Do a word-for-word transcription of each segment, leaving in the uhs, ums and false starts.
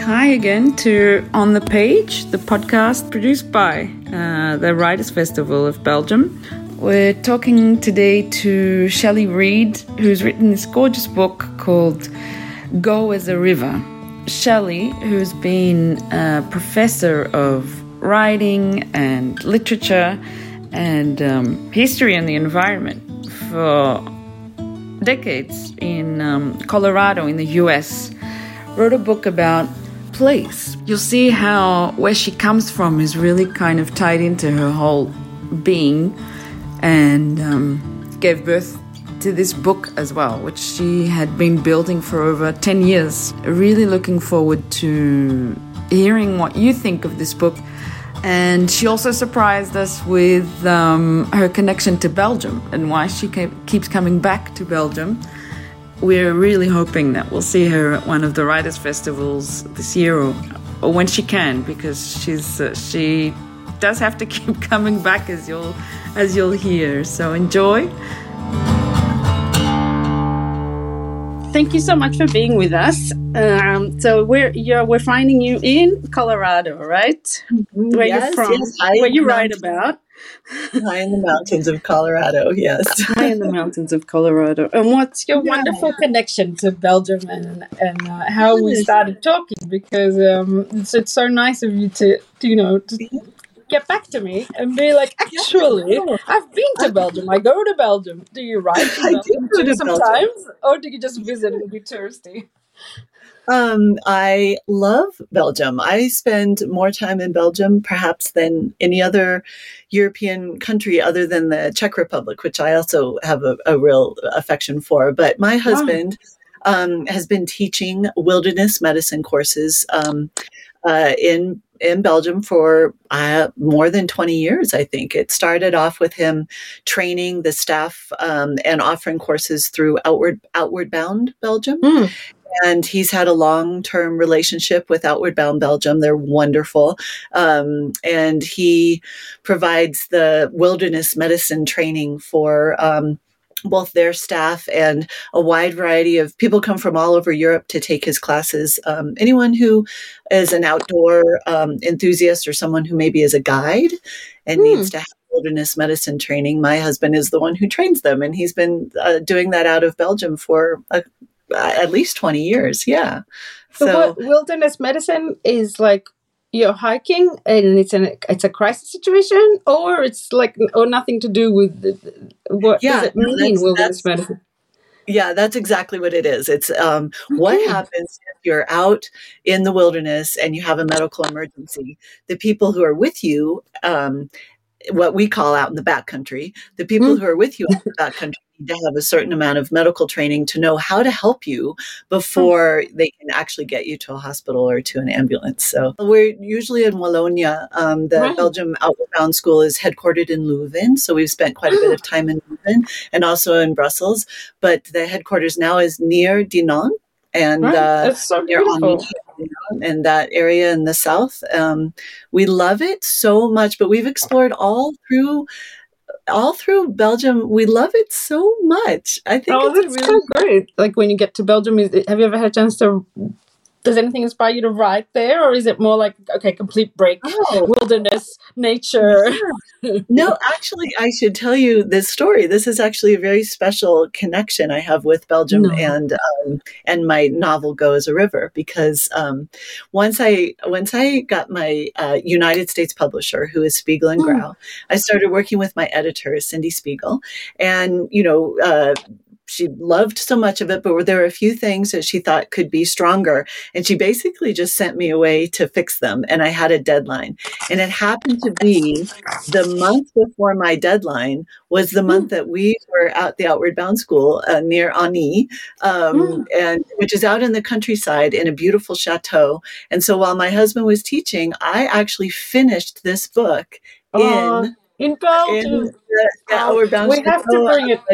hi again to On the Page, the podcast produced by uh, the Writers' Festival of Belgium. We're talking today to Shelley Reid, who's written this gorgeous book called Go as a River. Shelley, who's been a professor of writing and literature and um, history and the environment for decades in um, Colorado in the U S, wrote a book about place. You'll see how where she comes from is really kind of tied into her whole being, and um, gave birth to this book as well, which she had been building for over ten years. Really looking forward to hearing what you think of this book. And she also surprised us with um, her connection to Belgium and why she keep, keeps coming back to Belgium. We're really hoping that we'll see her at one of the Writers' Festivals this year, or, or when she can, because she's uh, she does have to keep coming back, as you'll as you'll hear. So enjoy. Thank you so much for being with us. Um, so we're you're, we're finding you in Colorado, right? Where yes, you're from? Yes, where you write about? High in the mountains of Colorado, yes. High in the mountains of Colorado. And what's your yeah. wonderful connection to Belgium, and and uh, how we started talking? Because um, it's it's so nice of you to, to you know to get back to me and be like, actually, I've been to Belgium. I go to Belgium. Do you write in Belgium too sometimes, Belgium. Or do you just visit and be touristy? Um, I love Belgium. I spend more time in Belgium perhaps than any other European country other than the Czech Republic, which I also have a, a real affection for. But my husband oh. um, has been teaching wilderness medicine courses um, uh, in in Belgium for uh, more than twenty years, I think. It started off with him training the staff um, and offering courses through Outward Outward Bound Belgium. Mm. And he's had a long-term relationship with Outward Bound Belgium. They're wonderful. Um, and he provides the wilderness medicine training for um, both their staff and a wide variety of people come from all over Europe to take his classes. Um, anyone who is an outdoor um, enthusiast or someone who maybe is a guide and mm. needs to have wilderness medicine training, my husband is the one who trains them. And he's been uh, doing that out of Belgium for a Uh, at least twenty years, yeah. So, so what wilderness medicine is like you're hiking and it's an it's a crisis situation, or it's like or nothing to do with the, what yeah, does it mean that's, wilderness that's, medicine? Yeah, that's exactly what it is. It's um, okay. What happens if you're out in the wilderness and you have a medical emergency. The people who are with you, um, what we call out in the backcountry, the people mm. who are with you in the backcountry need to have a certain amount of medical training to know how to help you before mm. they can actually get you to a hospital or to an ambulance. So we're usually in Wallonia. Um, the right. Belgium Outward Bound School is headquartered in Leuven. So we've spent quite a bit of time in Leuven and also in Brussels. But the headquarters now is near Dinant. And right. uh, That's so beautiful. And that area in the south. Um, we love it so much, but we've explored all through all through Belgium. We love it so much. I think oh, it's that's really so great. Like when you get to Belgium, is it, have you ever had a chance to, does anything inspire you to write there? Or is it more like, okay, complete break, oh. wilderness, nature? Yeah. No, actually, I should tell you this story. This is actually a very special connection I have with Belgium no. and um, and my novel Go as a River, because um, once I once I got my uh, United States publisher, who is Spiegel and Grau, mm. I started working with my editor, Cindy Spiegel, and you know. Uh, She loved so much of it, but there were a few things that she thought could be stronger. And she basically just sent me away to fix them. And I had a deadline. And it happened to be the month before my deadline was the month that we were at the Outward Bound School uh, near Ani, um, mm. and which is out in the countryside in a beautiful chateau. And so while my husband was teaching, I actually finished this book uh, in, in Belgium. In the, the oh, Outward Bound we Chateau. have to bring it.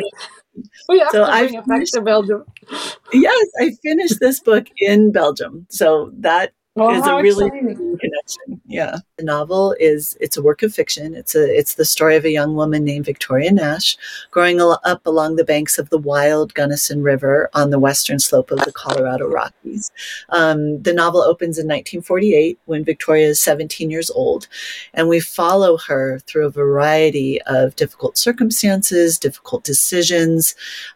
We have so to bring I it back to Belgium. Yes, I finished this book in Belgium. So that well, is a really exciting. connection. Yeah. The novel is, it's a work of fiction. It's a, it's the story of a young woman named Victoria Nash growing up along the banks of the wild Gunnison River on the western slope of the Colorado Rockies. Um, the novel opens in nineteen forty-eight when Victoria is seventeen years old, and we follow her through a variety of difficult circumstances, difficult decisions,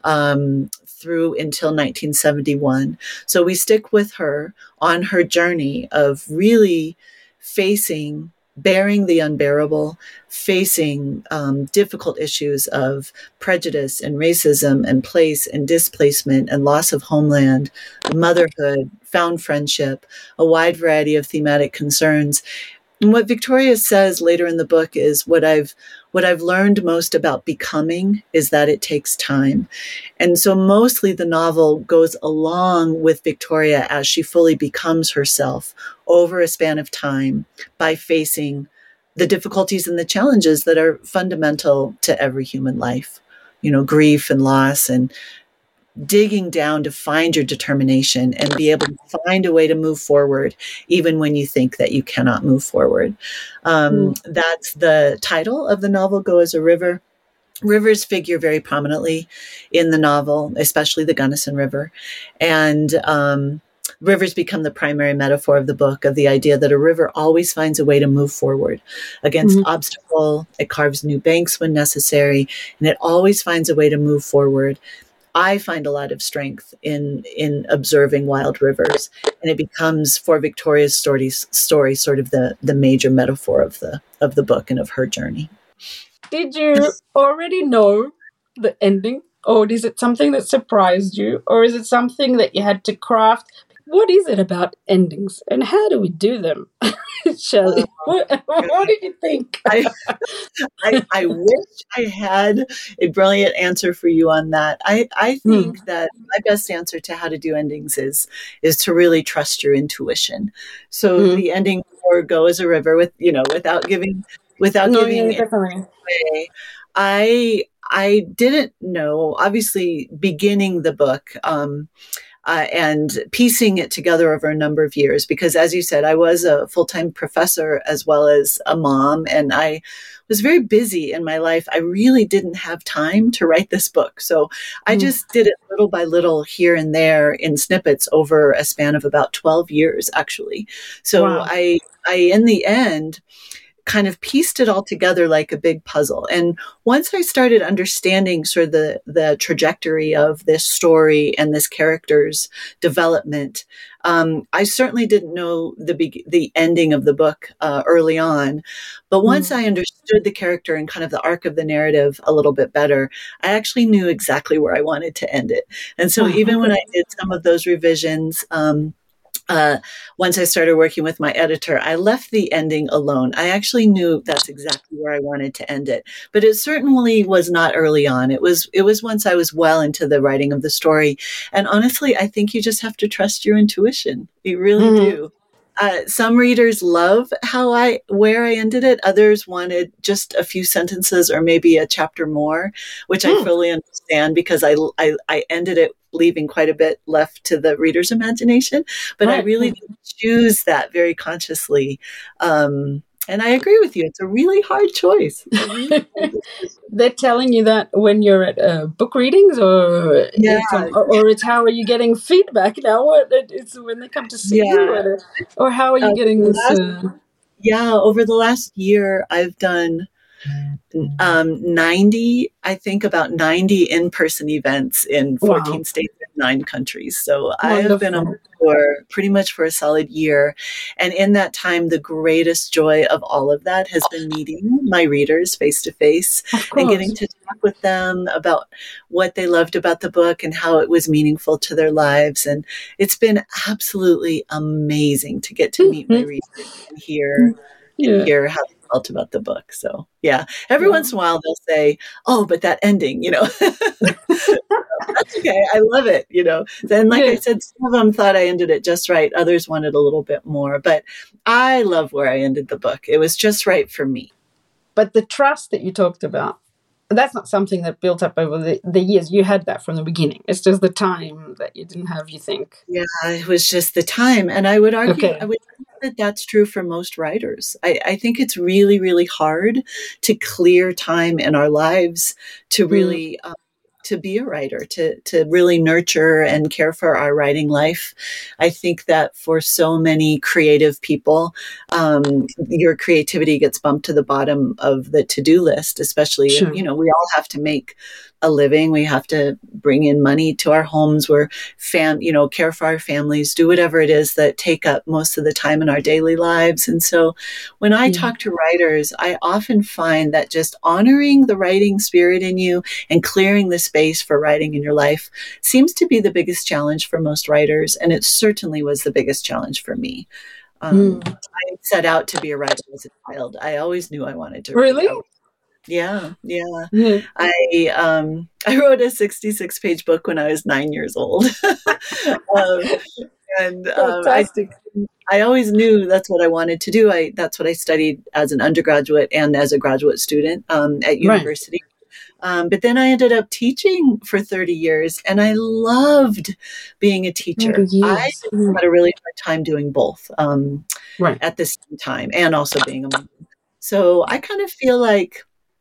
um, through until nineteen seventy-one. So we stick with her on her journey of really facing, bearing the unbearable, facing um, difficult issues of prejudice and racism and place and displacement and loss of homeland, motherhood, found friendship, a wide variety of thematic concerns. And what Victoria says later in the book is, what I've what I've learned most about becoming is that it takes time. And so mostly the novel goes along with Victoria as she fully becomes herself over a span of time by facing the difficulties and the challenges that are fundamental to every human life. You know, grief and loss, and digging down to find your determination and be able to find a way to move forward, even when you think that you cannot move forward. Um, mm. That's the title of the novel, Go as a River. Rivers figure very prominently in the novel, especially the Gunnison River. And um, rivers become the primary metaphor of the book, of the idea that a river always finds a way to move forward against mm-hmm. obstacle. It carves new banks when necessary, and it always finds a way to move forward. I find a lot of strength in in observing wild rivers, and it becomes, for Victoria's story, story sort of the, the major metaphor of the of the book and of her journey. Did you already know the ending, or is it something that surprised you, or is it something that you had to craft? What is it about endings, and how do we do them? Shelley, uh, what, what did you think? I, I, I wish I had a brilliant answer for you on that. I, I think mm. that my best answer to how to do endings is is to really trust your intuition. So mm. the ending for Go as a River, with you know, without giving without no, giving yeah, definitely. away, I I didn't know. Obviously, beginning the book. Um, Uh, and piecing it together over a number of years, because as you said, I was a full-time professor as well as a mom, and I was very busy in my life. I really didn't have time to write this book. So I mm. just did it little by little here and there in snippets over a span of about twelve years, actually. So wow. I, I, in the end, kind of pieced it all together like a big puzzle. And once I started understanding sort of the, the trajectory of this story and this character's development, um, I certainly didn't know the be- the ending of the book uh, early on. But once mm. I understood the character and kind of the arc of the narrative a little bit better, I actually knew exactly where I wanted to end it. And so mm-hmm. even when I did some of those revisions, um, Uh, once I started working with my editor, I left the ending alone. I actually knew that's exactly where I wanted to end it, but it certainly was not early on. It was, it was once I was well into the writing of the story. And honestly, I think you just have to trust your intuition. You really mm-hmm. do. Uh, some readers love how I, where I ended it. Others wanted just a few sentences or maybe a chapter more, which mm. I fully understand, because I, I, I ended it leaving quite a bit left to the reader's imagination. But right. I really did choose that very consciously. Um, and I agree with you. It's a really hard choice. Really hard They're telling you that when you're at uh, book readings, or yeah. it's, um, or, or it's how are you getting feedback now? What it's when they come to see yeah. you, or, or how are you uh, getting this? Last, uh... Yeah, over the last year, I've done um, ninety, I think about ninety in-person events in fourteen wow. states and nine countries. So Wonderful. I have been on tour pretty much for a solid year. And in that time, the greatest joy of all of that has been meeting my readers face to face and getting to talk with them about what they loved about the book and how it was meaningful to their lives. And it's been absolutely amazing to get to meet my readers and hear, yeah. and hear how they felt about the book. So yeah, every yeah. once in a while they'll say, "Oh, but that ending, you know." That's okay. I love it, you know. Then, like yeah. I said, some of them thought I ended it just right. Others wanted a little bit more. But I love where I ended the book. It was just right for me. But the trust that you talked about, that's not something that built up over the, the years. You had that from the beginning. It's just the time that you didn't have, you think. Yeah, it was just the time. And I would argue, okay. I would that that's true for most writers. I, I think it's really, really hard to clear time in our lives to really um, to be a writer, to to really nurture and care for our writing life. I think that for so many creative people, um, your creativity gets bumped to the bottom of the to-do list, especially Sure. if, you know, we all have to make a living. We have to bring in money to our homes. We're fam, you know, care for our families, do whatever it is that take up most of the time in our daily lives. And so when I Yeah. talk to writers, I often find that just honoring the writing spirit in you and clearing the space for writing in your life seems to be the biggest challenge for most writers. And it certainly was the biggest challenge for me. Um, Mm. I set out to be a writer as a child. I always knew I wanted to Really? read. I Yeah, yeah. Yeah. I um I wrote a sixty-six page book when I was nine years old. um, and um, I Fantastic. I always knew that's what I wanted to do. I that's what I studied as an undergraduate and as a graduate student um, at Right. university. Um, but then I ended up teaching for thirty years, and I loved being a thirty teacher. I years. Mm. had a really hard time doing both um, Right. at the same time, and also being a mom. So I kind of feel like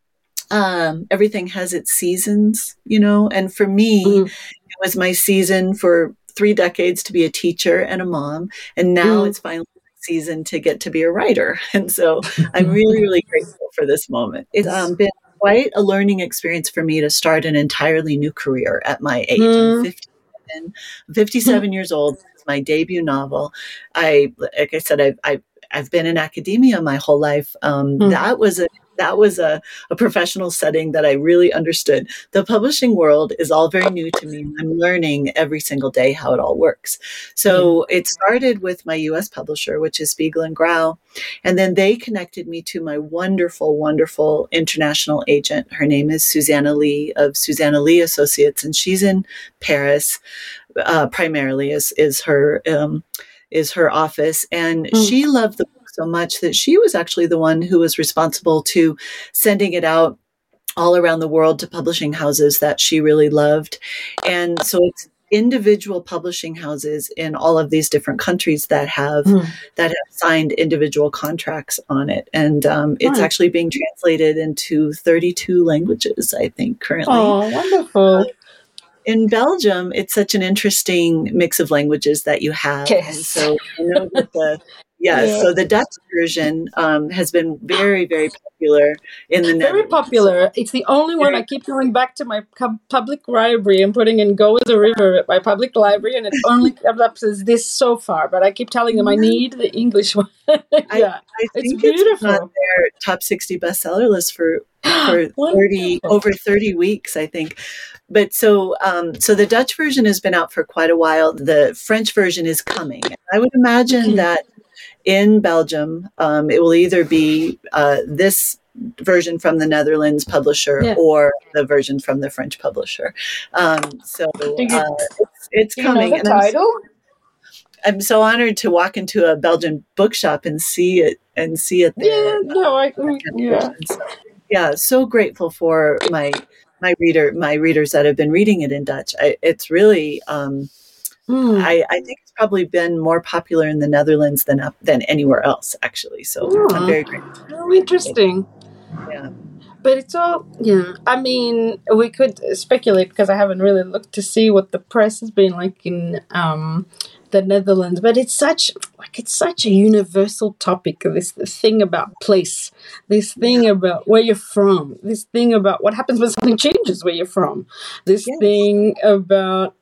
um, everything has its seasons, you know, and for me, Mm. it was my season for three decades to be a teacher and a mom. And now Mm. it's finally my season to get to be a writer. And so I'm really, really grateful for this moment. It's um, been quite a learning experience for me to start an entirely new career at my age. I'm Mm. fifty-seven, fifty-seven years old. It's my debut novel. I, like I said, I've, I've, I've been in academia my whole life. Um, Mm. that was a that was a, a professional setting that I really understood. The publishing world is all very new to me. I'm learning every single day how it all works. So it started with my U S publisher, which is Spiegel and Grau. And then they connected me to my wonderful, wonderful international agent. Her name is Susanna Lee of Susanna Lee Associates, and she's in Paris, uh, primarily is, is her, um, is her office. And Mm. she loved the book so much that she was actually the one who was responsible to sending it out all around the world to publishing houses that she really loved. And so it's individual publishing houses in all of these different countries that have Mm. that have signed individual contracts on it. And um, it's Right. actually being translated into thirty-two languages, I think, currently. Oh, wonderful. In Belgium, it's such an interesting mix of languages that you have. And Yes. so I know that the, yeah, Yeah. so the Dutch version um, has been very, very popular in the Very Netherlands. popular. It's the only one I keep going back to my cu- public library and putting in Go as a River at my public library, and it only comes up as this so far. But I keep telling them I need the English one. I, yeah, I it's think it's been on beautiful. their top sixty bestseller list for for thirty Wonderful. over thirty weeks, I think. But so um, so the Dutch version has been out for quite a while. The French version is coming. I would imagine Okay. that in Belgium, um, it will either be uh, this version from the Netherlands publisher Yeah. or the version from the French publisher. Um, so Do you, uh, it's, it's do you know coming, the and I'm so, title? I'm so honored to walk into a Belgian bookshop and see it and see it there. Yeah, no, I mm, yeah. So, yeah, so grateful for my my reader my readers that have been reading it in Dutch. I, it's really. Um, Mm. I, I think it's probably been more popular in the Netherlands than up, than anywhere else, actually. So I'm Oh, very grateful. how interesting. Yeah. But it's all, yeah. I mean, we could speculate because I haven't really looked to see what the press has been like in um, the Netherlands. But it's such, like, it's such a universal topic. This thing about place, this thing about where you're from, this thing about what happens when something changes where you're from, this Yes. thing about.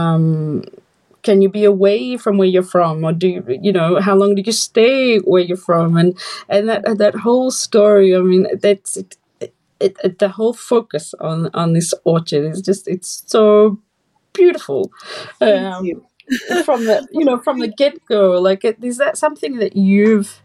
Um, Can you be away from where you're from, or do you, you know, how long did you stay where you're from, and and that that whole story. I mean, that's it, it, it, the whole focus on on this orchard is just it's so beautiful. Thank Um, you. from the you know from the get go, like it, is that something that you've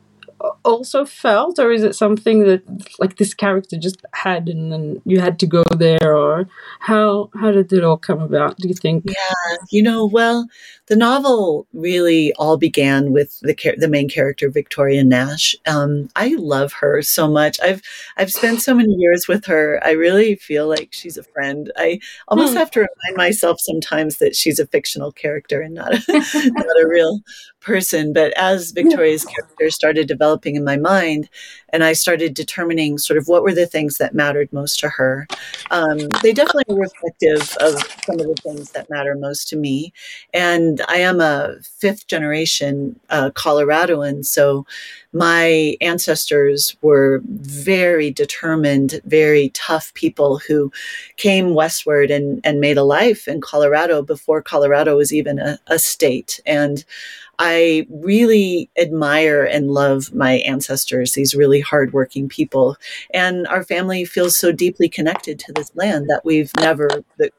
also felt, or is it something that like this character just had and then you had to go there, or how how did it all come about, do you think? Yeah, you know, well, the novel really all began with the char- the main character, Victoria Nash. Um, I love her so much. I've I've spent so many years with her. I really feel like she's a friend. I almost Hmm. have to remind myself sometimes that she's a fictional character and not a, not a real person, but as Victoria's character started developing in my mind, and I started determining sort of what were the things that mattered most to her, um, they definitely are reflective of some of the things that matter most to me. And I am a fifth generation uh, Coloradoan, so my ancestors were very determined, very tough people who came westward and, and made a life in Colorado before Colorado was even a, a state. And I really admire and love my ancestors, these really hardworking people. And our family feels so deeply connected to this land that we've never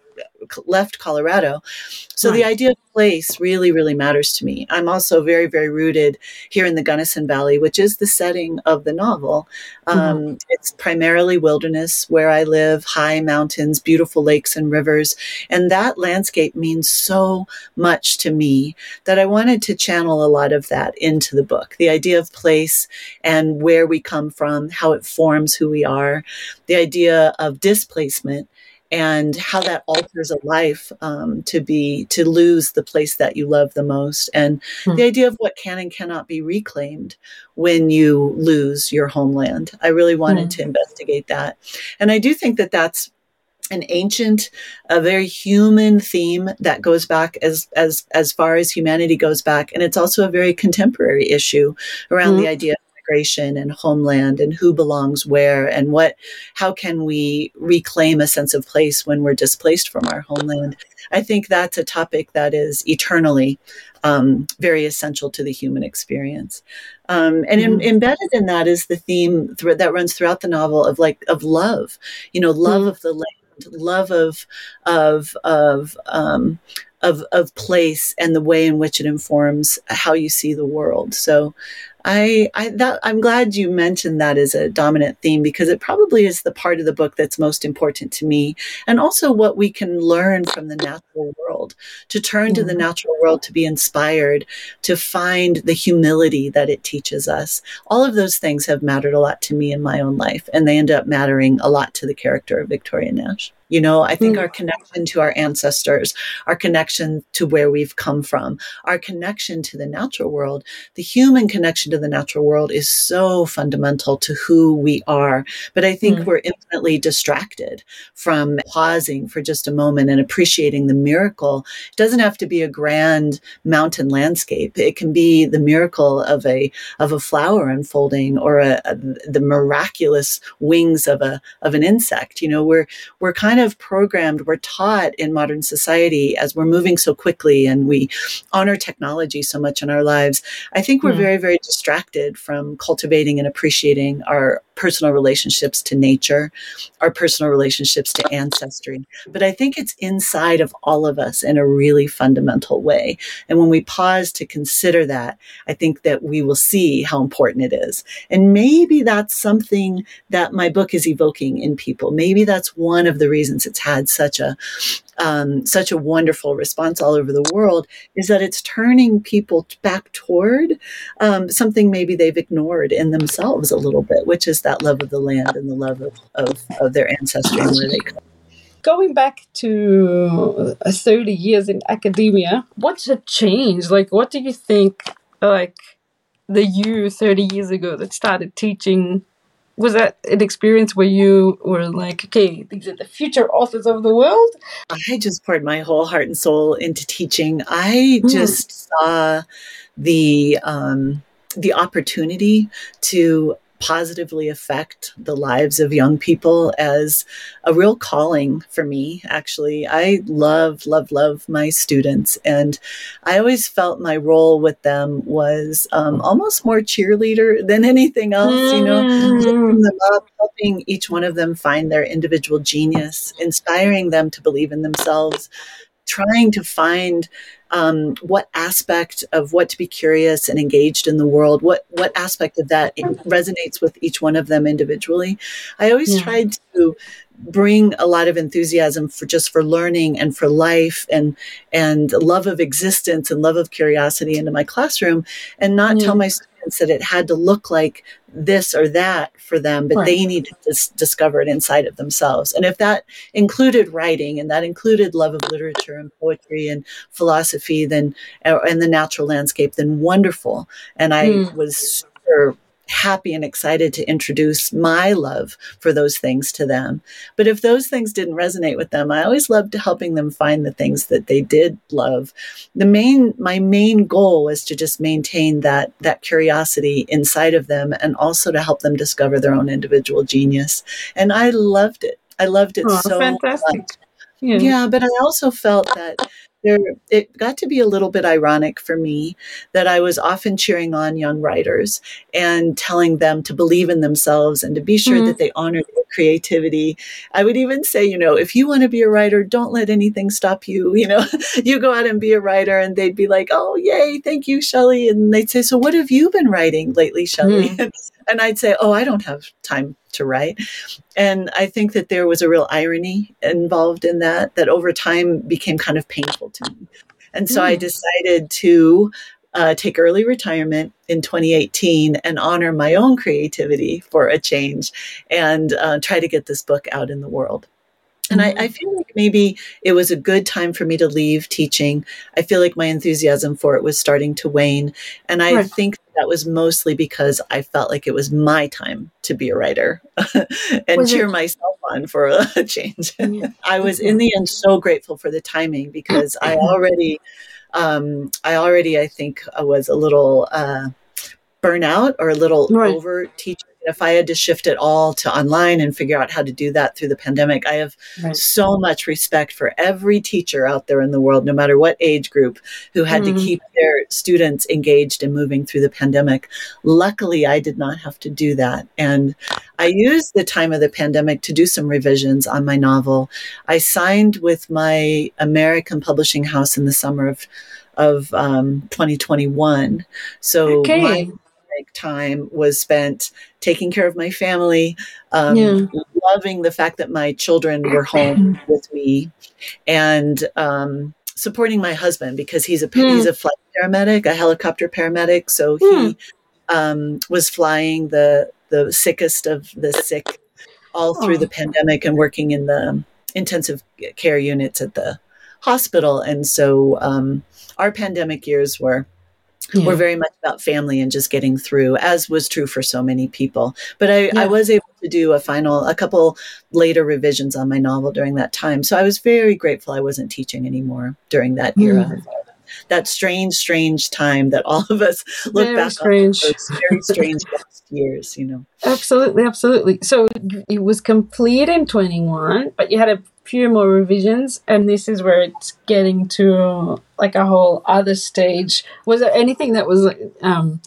left Colorado. So the idea of place really, really matters to me. I'm also very, very rooted here in the Gunnison Valley, which is the setting of the novel. Um, mm-hmm. It's primarily wilderness where I live, high mountains, beautiful lakes and rivers. And that landscape means so much to me that I wanted to channel a lot of that into the book. The idea of place and where we come from, how it forms who we are, the idea of displacement, and how that alters a life, um, to be, to lose the place that you love the most. And mm. the idea of what can and cannot be reclaimed when you lose your homeland. I really wanted mm. to investigate that. And I do think that that's an ancient, a very human theme that goes back as, as, as far as humanity goes back. And it's also a very contemporary issue around mm. the idea of migration and homeland and who belongs where and what, how can we reclaim a sense of place when we're displaced from our homeland. I think that's a topic that is eternally um, very essential to the human experience. Um, and mm-hmm. in, embedded in that is the theme th- that runs throughout the novel of like, of love, you know, love mm-hmm. of the land, love of, of, of, um, of, of place and the way in which it informs how you see the world. So I, I that I'm glad you mentioned that as a dominant theme, because it probably is the part of the book that's most important to me, and also what we can learn from the natural world, to turn mm-hmm. to the natural world, to be inspired, to find the humility that it teaches us. All of those things have mattered a lot to me in my own life, and they end up mattering a lot to the character of Victoria Nash. You know, I think mm. our connection to our ancestors, our connection to where we've come from, our connection to the natural world, the human connection to the natural world is so fundamental to who we are. But I think mm. we're infinitely distracted from pausing for just a moment and appreciating the miracle. It doesn't have to be a grand mountain landscape. It can be the miracle of a of a flower unfolding, or a, a, the miraculous wings of a of an insect. You know, we're we're kind of programmed, we're taught in modern society, as we're moving so quickly and we honor technology so much in our lives. I think we're mm. very, very distracted from cultivating and appreciating our personal relationships to nature, our personal relationships to ancestry. But I think it's inside of all of us in a really fundamental way. And when we pause to consider that, I think that we will see how important it is. And maybe that's something that my book is evoking in people. Maybe that's one of the reasons it's had such a um, such a wonderful response all over the world, is that it's turning people back toward um, something maybe they've ignored in themselves a little bit, which is that love of the land and the love of, of, of their ancestry and where they come. Going back to thirty years in academia, what's a change? Like, what do you think, like, the you thirty years ago that started teaching, was that an experience where you were like, okay, these are the future authors of the world? I just poured my whole heart and soul into teaching. I mm. just saw the um, the opportunity to positively affect the lives of young people as a real calling for me, actually. I love, love, love my students. And I always felt my role with them was um, almost more cheerleader than anything else, mm. you know, lifting them up, helping each one of them find their individual genius, inspiring them to believe in themselves, trying to find Um, what aspect of what to be curious and engaged in the world, what what aspect of that resonates with each one of them individually. I always yeah. tried to bring a lot of enthusiasm for just for learning and for life and and love of existence and love of curiosity into my classroom, and not mm. tell my students significance that it had to look like this or that for them, but Right. they needed to s- discover it inside of themselves. And if that included writing and that included love of literature and poetry and philosophy, then uh, and the natural landscape, then wonderful. And I Mm. was super happy and excited to introduce my love for those things to them. But if those things didn't resonate with them, I always loved helping them find the things that they did love. The main, my main goal was to just maintain that, that curiosity inside of them and also to help them discover their own individual genius. And I loved it. I loved it Oh, so fantastic. much. Yeah. Yeah, but I also felt that there, it got to be a little bit ironic for me that I was often cheering on young writers and telling them to believe in themselves and to be sure Mm. that they honor their creativity. I would even say, you know, if you want to be a writer, don't let anything stop you. You know, you go out and be a writer, and they'd be like, "Oh, yay, thank you, Shelley." And they'd say, "So what have you been writing lately, Shelley?" Mm. And I'd say, "Oh, I don't have time to write." And I think that there was a real irony involved in that, that over time became kind of painful to me. And so I Mm. decided to uh, take early retirement in twenty eighteen and honor my own creativity for a change and uh, try to get this book out in the world. And I, I feel like maybe it was a good time for me to leave teaching. I feel like my enthusiasm for it was starting to wane. And I Right. think that was mostly because I felt like it was my time to be a writer and Was cheer it? myself on for a change. Yeah. I was in the end so grateful for the timing because I already, um, I already, I think, I was a little uh, burnout or a little Right. over teaching. If I had to shift it all to online and figure out how to do that through the pandemic, I have Right. so much respect for every teacher out there in the world, no matter what age group, who had Mhm. to keep their students engaged and moving through the pandemic. Luckily, I did not have to do that. And I used the time of the pandemic to do some revisions on my novel. I signed with my American publishing house in the summer of of um, twenty twenty-one. So Okay. my time was spent taking care of my family, um, Yeah. loving the fact that my children were home with me, and um, supporting my husband because he's a he's Mm. a flight paramedic, a helicopter paramedic. So Mm. he um, was flying the the sickest of the sick all through Oh. the pandemic and working in the intensive care units at the hospital. And so um, our pandemic years were Yeah. were very much about family and just getting through, as was true for so many people. But I, Yeah. I was able to do a final, a couple later revisions on my novel during that time. So I was very grateful I wasn't teaching anymore during that era. Mm. That strange, strange time that all of us look Very back on, strange. those very strange last years, you know. Absolutely, absolutely. So it was complete in twenty-one, but you had a few more revisions, and this is where it's getting to like a whole other stage. Was there anything that was um,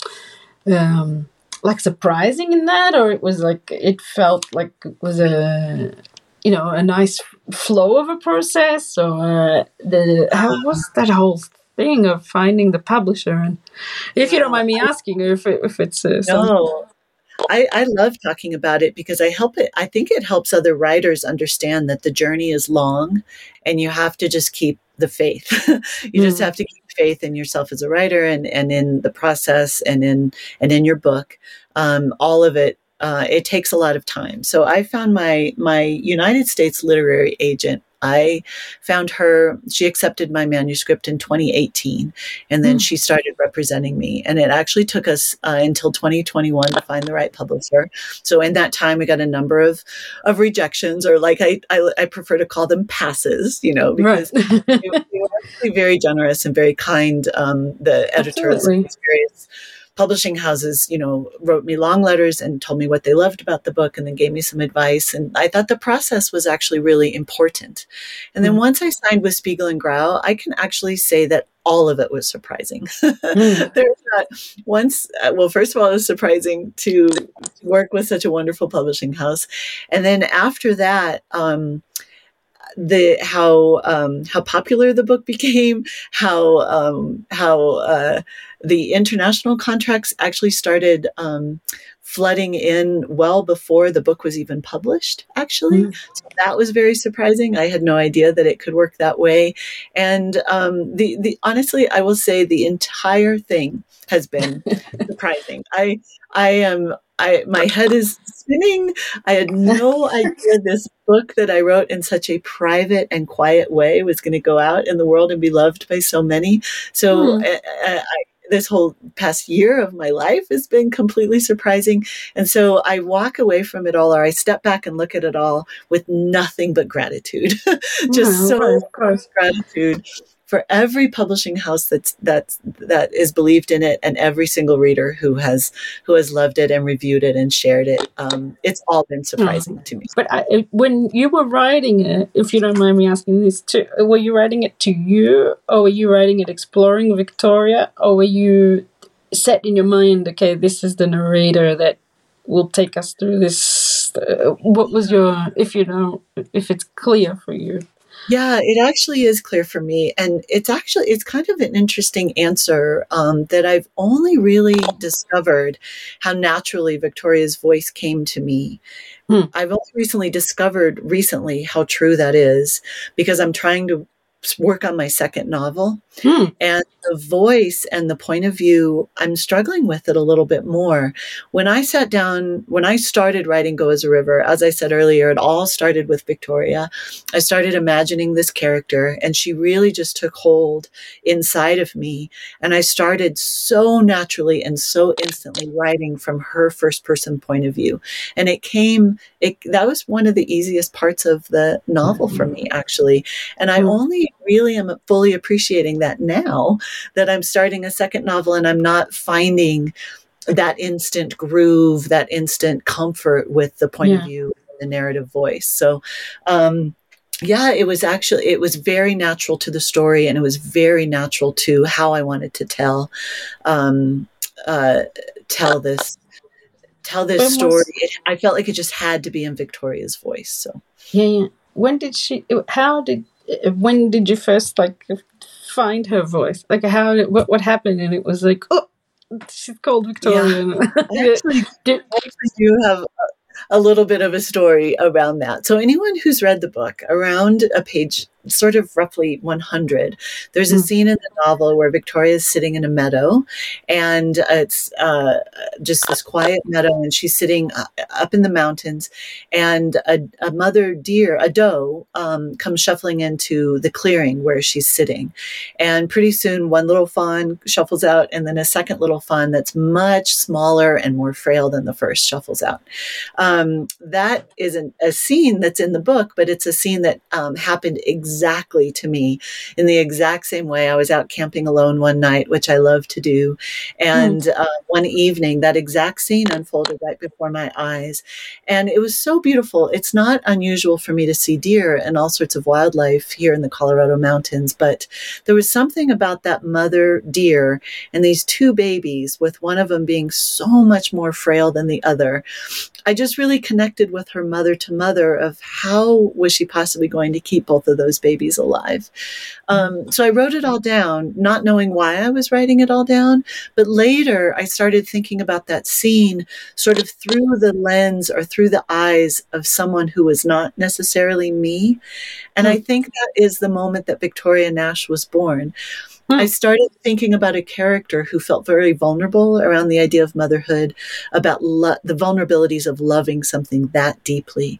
um, like surprising in that, or it was like it felt like it was a you know a nice flow of a process, or the how was that whole thing of finding the publisher? And if you don't mind me asking, if it, if it's uh, something. No, I, I love talking about it because I help it. I think it helps other writers understand that the journey is long and you have to just keep the faith. You just Mm. have to keep faith in yourself as a writer and, and in the process and in, and in your book. Um, all of it, uh, it takes a lot of time. So I found my, my United States literary agent. I found her, she accepted my manuscript in twenty eighteen, and then Mm. she started representing me. And it actually took us uh, until twenty twenty-one to find the right publisher. So in that time, we got a number of, of rejections, or like I, I, I prefer to call them passes, you know, because Right. they, they were actually very generous and very kind. Um, the editors of Absolutely. these various publishing houses, you know, wrote me long letters and told me what they loved about the book and then gave me some advice. And I thought the process was actually really important. And then Mm. once I signed with Spiegel and Grau, I can actually say that all of it was surprising. Mm. There's not once, uh, well, first of all, it was surprising to work with such a wonderful publishing house. And then after that, um, the how um, how popular the book became, how um, how uh, the international contracts actually started um, flooding in well before the book was even published, actually. Mm. So that was very surprising. I had no idea that it could work that way. And um, the, the honestly, I will say the entire thing has been surprising. I I am I my head is spinning. I had no idea this book that I wrote in such a private and quiet way was going to go out in the world and be loved by so many. So mm. I, I, this whole past year of my life has been completely surprising. And so I walk away from it all, or I step back and look at it all with nothing but gratitude. Just mm, so much gratitude for every publishing house that's that's that is believed in it, and every single reader who has who has loved it and reviewed it and shared it. Um, it's all been surprising mm. to me. But I, when you were writing it, if you don't mind me asking this, too, were you writing it to you, or were you writing it exploring Victoria, or were you set in your mind, okay, this is the narrator that will take us through this? Uh, what was your, if you know, if it's clear for you? Yeah, it actually is clear for me. And it's actually, it's kind of an interesting answer um, that I've only really discovered how naturally Victoria's voice came to me. Hmm. I've also recently discovered recently how true that is, because I'm trying to work on my second novel. Hmm. And the voice and the point of view, I'm struggling with it a little bit more. When I sat down, when I started writing Go as a River, as I said earlier, it all started with Victoria. I started imagining this character, and she really just took hold inside of me. And I started so naturally and so instantly writing from her first person point of view. And it came, it, that was one of the easiest parts of the novel for me, actually. And I only really am fully appreciating that now that I'm starting a second novel, and I'm not finding that instant groove, that instant comfort with the point yeah. of view, the narrative voice. So, um, yeah, it was actually, it was very natural to the story, and it was very natural to how I wanted to tell, um, uh, tell this, tell this Almost. story. It, I felt like it just had to be in Victoria's voice. So, yeah, yeah. When did she, how did, when did you first like find her voice? Like how, what, what happened? And it was like, oh, she's called Victoria. Yeah. I actually, I actually do have a, a little bit of a story around that. So anyone who's read the book, around a page, sort of roughly one hundred, there's a mm. scene in the novel where Victoria is sitting in a meadow, and it's uh, just this quiet meadow, and she's sitting up in the mountains, and a, a mother deer, a doe, um, comes shuffling into the clearing where she's sitting. And pretty soon one little fawn shuffles out, and then a second little fawn that's much smaller and more frail than the first shuffles out. Um, that isn't a scene that's in the book, but it's a scene that um, happened exactly Exactly to me in the exact same way. I was out camping alone one night, which I love to do. And mm. uh, one evening, that exact scene unfolded right before my eyes. And it was so beautiful. It's not unusual for me to see deer and all sorts of wildlife here in the Colorado mountains, but there was something about that mother deer and these two babies, with one of them being so much more frail than the other. I just really connected with her mother to mother of how was she possibly going to keep both of those babies alive. Um, so I wrote it all down, not knowing why I was writing it all down. But later I started thinking about that scene sort of through the lens or through the eyes of someone who was not necessarily me. And mm-hmm. I think that is the moment that Victoria Nash was born. I started thinking about a character who felt very vulnerable around the idea of motherhood, about lo- the vulnerabilities of loving something that deeply.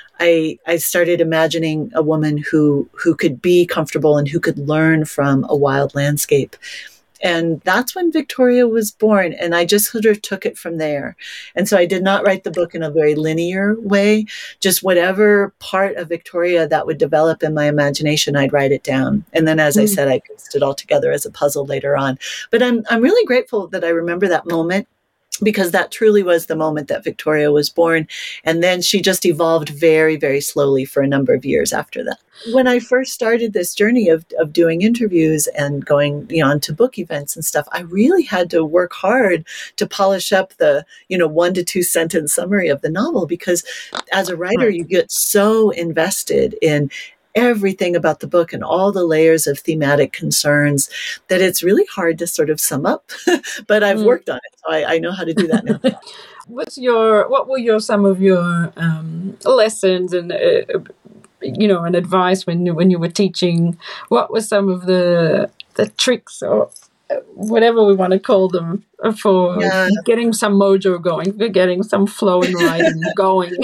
I, I started imagining a woman who, who could be comfortable and who could learn from a wild landscape. And that's when Victoria was born. And I just sort of took it from there. And so I did not write the book in a very linear way. Just whatever part of Victoria that would develop in my imagination, I'd write it down. And then, as mm. I said, I pieced it all together as a puzzle later on. But I'm I'm really grateful that I remember that moment, because that truly was the moment that Victoria was born. And then she just evolved very, very slowly for a number of years after that. When I first started this journey of, of doing interviews and going, you know, onto book events and stuff, I really had to work hard to polish up the, you know, one to two sentence summary of the novel, because as a writer, you get so invested in everything about the book and all the layers of thematic concerns that it's really hard to sort of sum up, but I've mm. worked on it. So I, I know how to do that now. what's your what were your some of your um, lessons and uh, you know and advice when you when you were teaching? What were some of the the tricks or whatever we want to call them for Yeah. getting some mojo going, for getting some flow in writing going?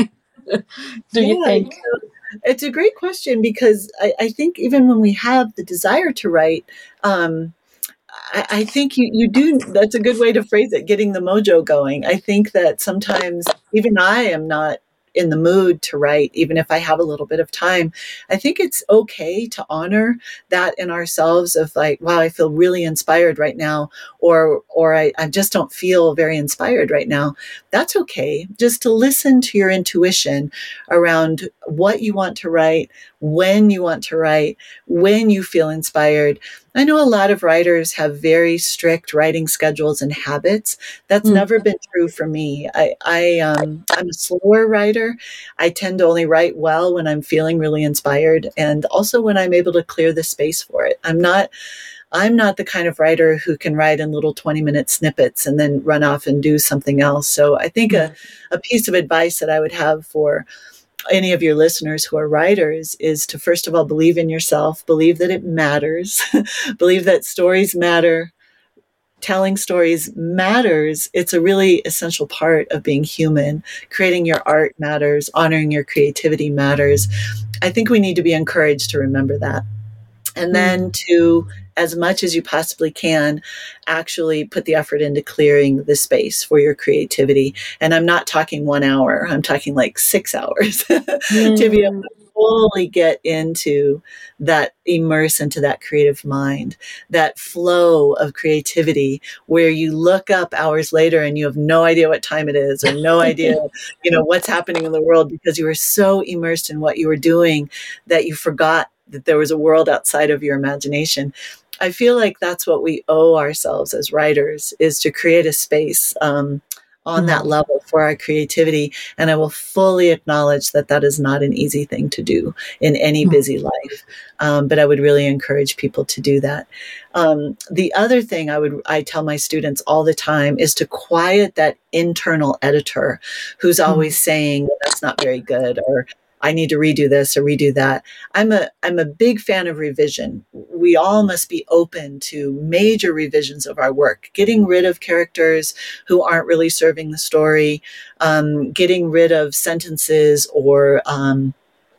Do you Yeah, think? you know, it's a great question because I, I think even when we have the desire to write, um, I, I think you, you do, that's a good way to phrase it, getting the mojo going. I think that sometimes even I am not in the mood to write, even if I have a little bit of time. I think it's okay to honor that in ourselves of like, wow, I feel really inspired right now, or or I, I just don't feel very inspired right now. That's okay. Just to listen to your intuition around what you want to write, when you want to write, when you feel inspired. I know a lot of writers have very strict writing schedules and habits. That's Mm. never been true for me. I, I um, I'm a slower writer. I tend to only write well when I'm feeling really inspired, and also when I'm able to clear the space for it. I'm not I'm not the kind of writer who can write in little twenty minute snippets and then run off and do something else. So I think a, a piece of advice that I would have for any of your listeners who are writers is to, first of all, believe in yourself, believe that it matters, believe that stories matter, telling stories matters. It's a really essential part of being human. Creating your art matters, honoring your creativity matters. I think we need to be encouraged to remember that. And then to, as much as you possibly can, actually put the effort into clearing the space for your creativity. And I'm not talking one hour, I'm talking like six hours mm. to be able to fully get into that, immerse into that creative mind, that flow of creativity where you look up hours later and you have no idea what time it is or no idea, you know, what's happening in the world because you were so immersed in what you were doing that you forgot that there was a world outside of your imagination. I feel like that's what we owe ourselves as writers, is to create a space um, on mm-hmm. that level for our creativity. And I will fully acknowledge that that is not an easy thing to do in any mm-hmm. busy life. Um, but I would really encourage people to do that. Um, the other thing I would, I tell my students all the time is to quiet that internal editor who's always mm-hmm. saying, well, that's not very good, or I need to redo this or redo that. I'm a I'm a big fan of revision. We all must be open to major revisions of our work, getting rid of characters who aren't really serving the story, um, getting rid of sentences or um,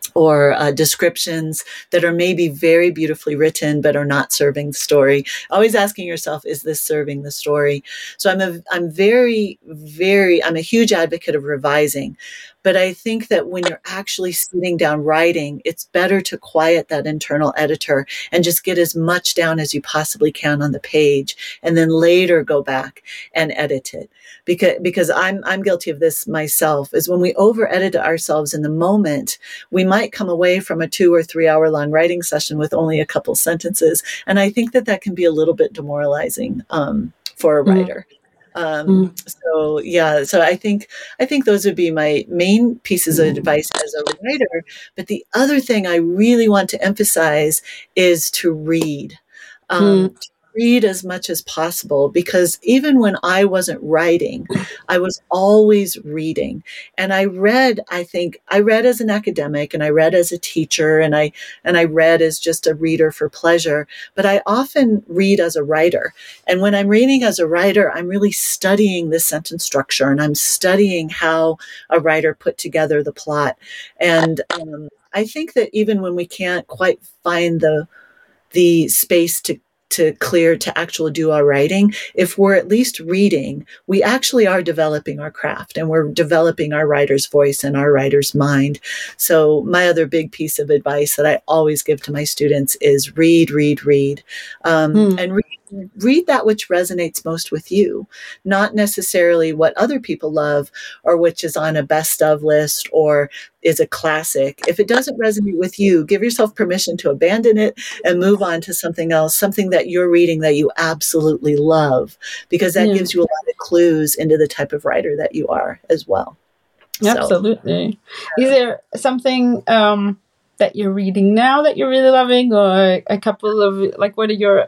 or uh, descriptions that are maybe very beautifully written but are not serving the story. Always asking yourself, is this serving the story? So I'm a I'm very very I'm a huge advocate of revising. But I think that when you're actually sitting down writing, it's better to quiet that internal editor and just get as much down as you possibly can on the page, and then later go back and edit it. Because because I'm I'm guilty of this myself, is when we over edit ourselves in the moment, we might come away from a two or three hour long writing session with only a couple sentences, and I think that that can be a little bit demoralizing um, for a writer. Mm-hmm. Um, mm. So yeah, so I think, I think those would be my main pieces of advice as a writer. But the other thing I really want to emphasize is to read, um, mm. to read as much as possible, because even when I wasn't writing, I was always reading. And I read, I think I read as an academic, and I read as a teacher, and I, and I read as just a reader for pleasure, but I often read as a writer. And when I'm reading as a writer, I'm really studying the sentence structure, and I'm studying how a writer put together the plot. And um, I think that even when we can't quite find the, the space to to clear, to actually do our writing, if we're at least reading, we actually are developing our craft, and we're developing our writer's voice and our writer's mind. So my other big piece of advice that I always give to my students is read, read, read, um, mm. and read, read that which resonates most with you, not necessarily what other people love or which is on a best of list or is a classic. If it doesn't resonate with you, give yourself permission to abandon it and move on to something else, something that you're reading that you absolutely love, because that yeah. gives you a lot of clues into the type of writer that you are as well. Absolutely. So, is there something um, that you're reading now that you're really loving, or a couple of, like, what are your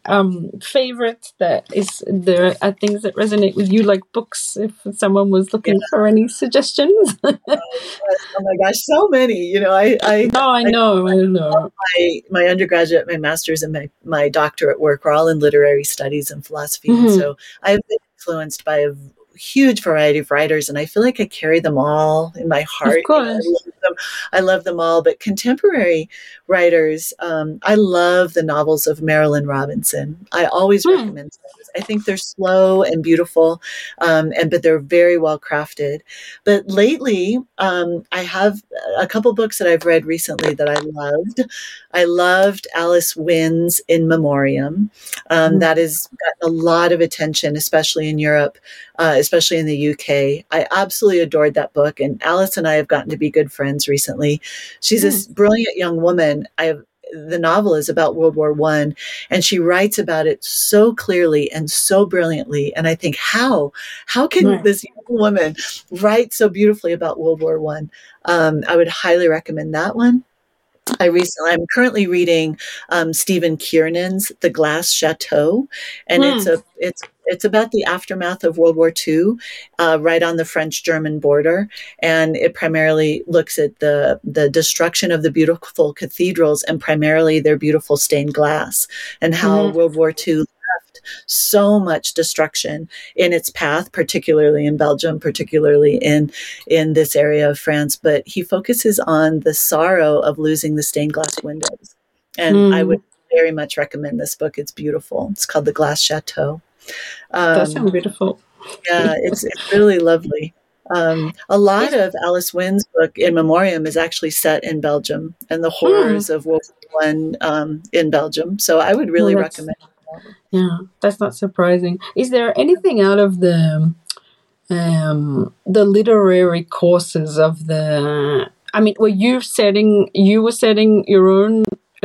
um, favorite that is there are things that resonate with you, like books, if someone was looking yeah. for any suggestions? oh, oh my gosh, so many. You know, I I, no, I know, I, I know. My, my undergraduate, my master's, and my, my doctorate work were all in literary studies and philosophy. Mm-hmm. And so I've been influenced by a huge variety of writers, and I feel like I carry them all in my heart. Of course. You know, I love them. I love them all. But contemporary writers, um, I love the novels of Marilynne Robinson. I always mm. recommend those. I think they're slow and beautiful, um, and but they're very well crafted. But lately, um, I have a couple books that I've read recently that I loved. I loved Alice Wynn's In Memoriam. Um, mm. That has gotten a lot of attention, especially in Europe. Uh, especially in the U K. I absolutely adored that book. And Alice and I have gotten to be good friends recently. She's mm. this brilliant young woman. I have, the novel is about World War One, and she writes about it so clearly and so brilliantly. And I think, how, how can right. this young woman write so beautifully about World War One? Um, I would highly recommend that one. I recently, I'm currently reading um, Stephen Kiernan's The Glass Chateau, and mm. it's a it's it's about the aftermath of World War Two, uh, right on the French-German border, and it primarily looks at the the destruction of the beautiful cathedrals and primarily their beautiful stained glass, and how mm. World War Two left so much destruction in its path, particularly in Belgium, particularly in in this area of France. But he focuses on the sorrow of losing the stained glass windows. And mm. I would very much recommend this book. It's beautiful. It's called The Glass Chateau. Um, that sounds beautiful. Yeah, it's, it's really lovely. Um, a lot of Alice Wynn's book, In Memoriam, is actually set in Belgium and the horrors mm. of World War One um, in Belgium. So I would really well, recommend it. Yeah, that's not surprising. Is there anything out of the um, the literary courses of the? I mean, were you setting you were setting your own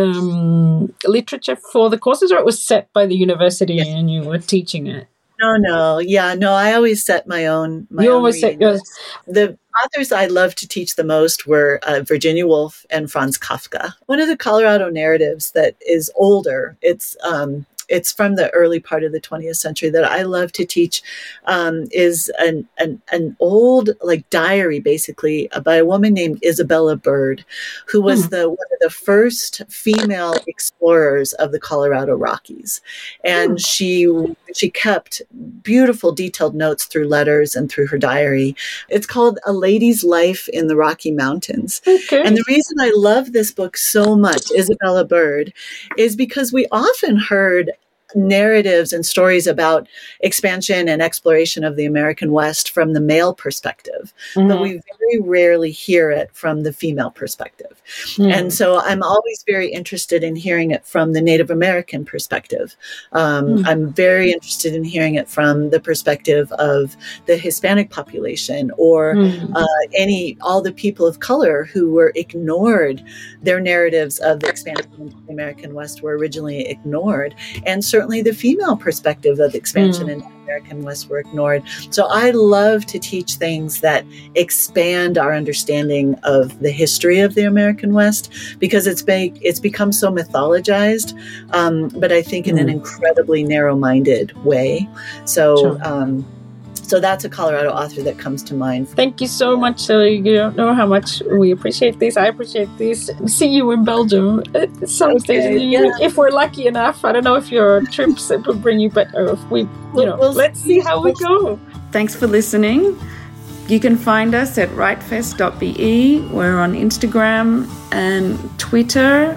um, literature for the courses, or it was set by the university yes. and you were teaching it? No, no, yeah, no. I always set my own. My you own always set yours. The authors I loved to teach the most were uh, Virginia Woolf and Franz Kafka. One of the Colorado narratives that is older. It's um, it's from the early part of the twentieth century that I love to teach. Um, is an, an an old like diary, basically, by a woman named Isabella Bird, who was hmm. the one of the first female explorers of the Colorado Rockies, and hmm. she she kept beautiful, detailed notes through letters and through her diary. It's called A Lady's Life in the Rocky Mountains. Okay. And the reason I love this book so much, Isabella Bird, is because we often heard narratives and stories about expansion and exploration of the American West from the male perspective, mm-hmm. but we very rarely hear it from the female perspective. Mm-hmm. And so I'm always very interested in hearing it from the Native American perspective. Um, mm-hmm. I'm very interested in hearing it from the perspective of the Hispanic population or mm-hmm. uh, any, all the people of color who were ignored. Their narratives of the expansion of the American West were originally ignored. And certainly Certainly the female perspective of expansion mm. in the American West were ignored. So I love to teach things that expand our understanding of the history of the American West, because it's been, it's become so mythologized, um, but I think in mm. an incredibly narrow-minded way. So sure. um, So that's a Colorado author that comes to mind. Thank you so much, Shelley. You don't know how much we appreciate this. I appreciate this. See you in Belgium at some okay, stage. Yeah. If we're lucky enough. I don't know if your trips will bring you, but or if we, you we'll, know, we'll let's see how we go. Thanks for listening. You can find us at writefest dot b e. We're on Instagram and Twitter.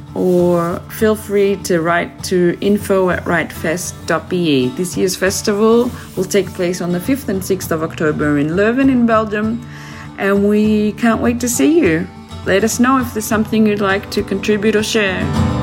Or feel free to write to info at writefest dot b e. This year's festival will take place on the fifth and sixth of October in Leuven in Belgium, and we can't wait to see you. Let us know if there's something you'd like to contribute or share.